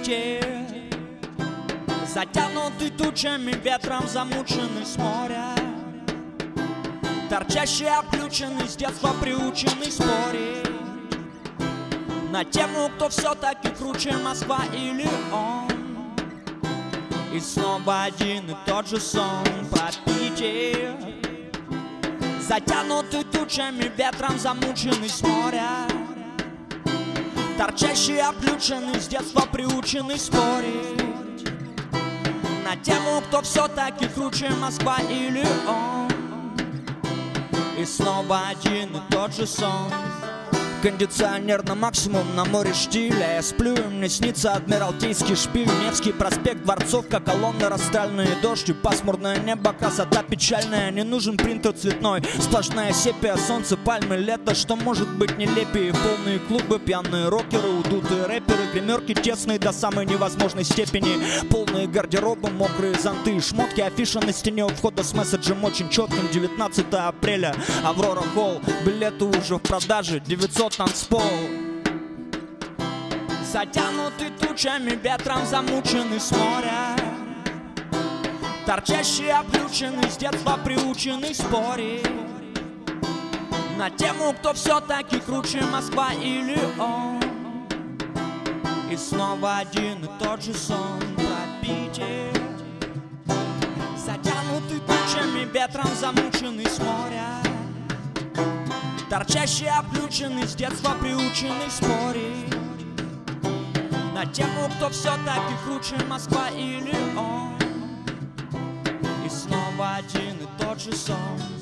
Питер, затянутый тучами, ветром замученный с моря, торчащий, оплюченный, с детства приученный спорить на тему, кто все-таки круче, Москва или он. И снова один и тот же сон про Питер, затянутый тучами, ветром замученный с моря, торчащий, оплюченный, с детства приученный спорить на тему, кто все-таки круче, Москва или он. И снова один и тот же сон. Кондиционер на максимум, на море штиля. Я сплю, и мне снится Адмиралтейский шпиль, Невский проспект, Дворцовка, колонны, расстрельные дожди, пасмурное небо, красота печальная. Не нужен принтер цветной, сплошная сепия, солнце, пальмы, лето. Что может быть нелепее? Полные клубы, пьяные рокеры, удутые рэперы, гримерки тесные до самой невозможной степени, полные гардеробы, мокрые зонты и шмотки, афиша на стене у входа с месседжем очень четким. 19 апреля, Аврора Холл, билеты уже в продаже, 900 танцпол. Затянутый тучами, ветром замученный с моря, торчащий, оплюченный, с детства приученный спорить на тему, кто все-таки круче, Москва или он. И снова один и тот же сон про Питер, затянутый тучами, ветром замученный с моря, торчащий, оплюченный, с детства приученный спорить на тему, кто все-таки круче, Москва или он. И снова один и тот же сон.